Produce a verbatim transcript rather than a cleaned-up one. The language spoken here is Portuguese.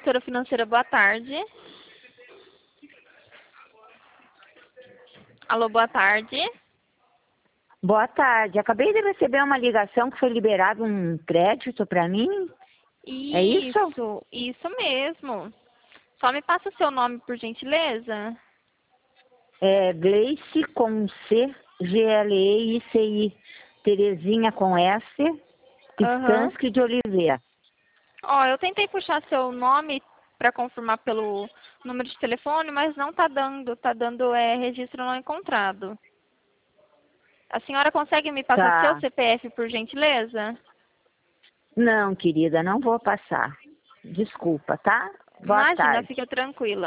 Gestora financeira, boa tarde. Alô, boa tarde. Boa tarde. Acabei de receber uma ligação que foi liberado um crédito para mim. Isso, É isso? isso mesmo. Só me passa o seu nome, por gentileza. É Gleice com C, G L E I C I. Terezinha com S, Aham. Pistansky de Oliveira. Ó, eu tentei puxar seu nome para confirmar pelo número de telefone, mas não tá dando. Tá dando é, registro não encontrado. A senhora consegue me passar seu Tá. C P F, por gentileza? Não, querida, não vou passar. Desculpa, tá? Boa Imagina, tarde. fica tranquila.